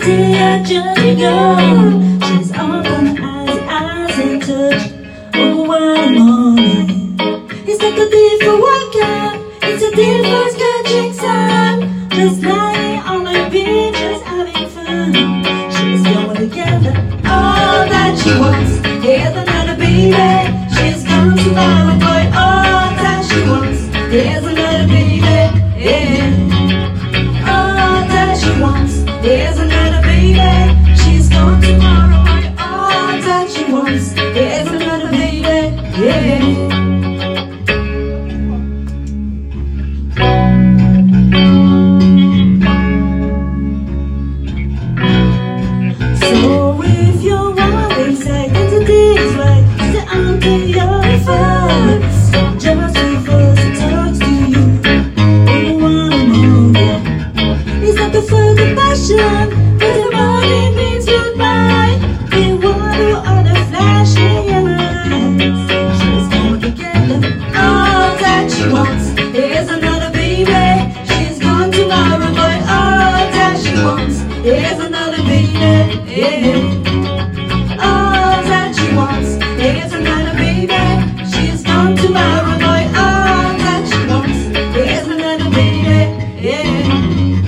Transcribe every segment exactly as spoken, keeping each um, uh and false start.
see I just know she's all for my eyes, eyes and touch. Oh, one morning, it's like a day for workout, it's a day for scratching sun. Just lying on my beach, just having fun. She's going together, all that she wants is another baby. She's come to my boy, all that she wants is another baby. Yeah. All that she wants is another baby. She's gone tomorrow, boy, all that she wants is another baby. Yeah. So if you're wondering, say that today's right, say I'm to your first. Just before she talks to you, you wanna know that it's not the further passion, but the money means goodbye. We want to all the flashing in her eyes. She's gone together, all that she wants is another baby. She's gone tomorrow, boy, all that she wants is another baby. Yeah. All that she wants is another baby. She's gone tomorrow, boy. All that she wants is another baby. Yeah.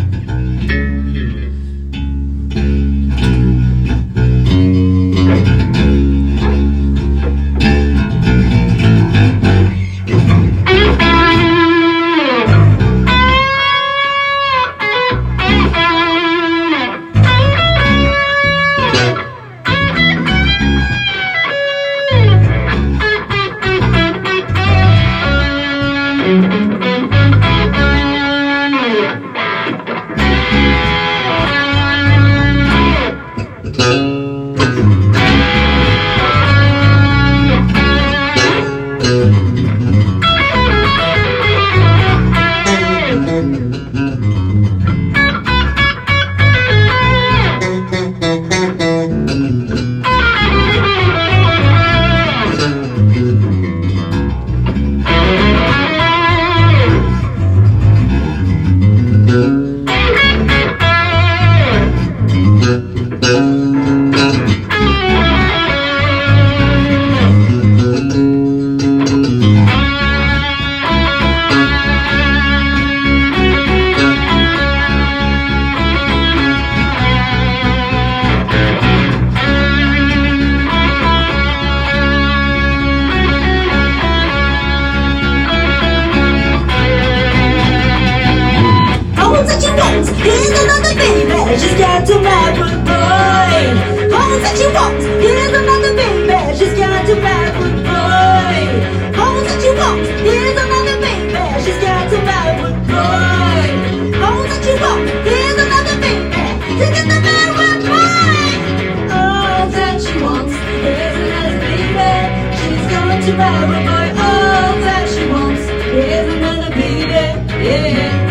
Here's another baby, she's got to marry a boy. All that she wants, here's another baby, she's got to marry a boy. All that she wants, here's another baby, she's got to marry a boy. All that she wants, here's another baby, she's got to marry a boy. All that she wants, here's another baby, she's got to marry a boy. All that she wants, here's another baby, yeah.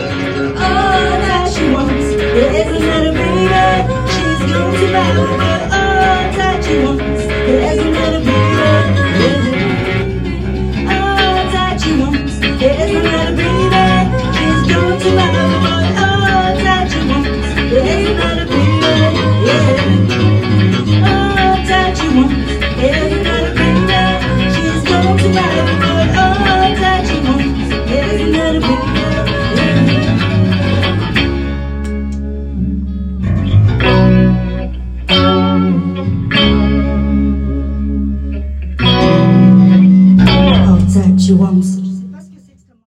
There's another baby, she's going to marry, but all that she wants. There's another baby, all that she wants. There's another baby, she's going to marry, but all that she wants. There's another baby, yeah. All that she wants. There's another baby, she's going to marry, but all that she wants. There's another baby. She wants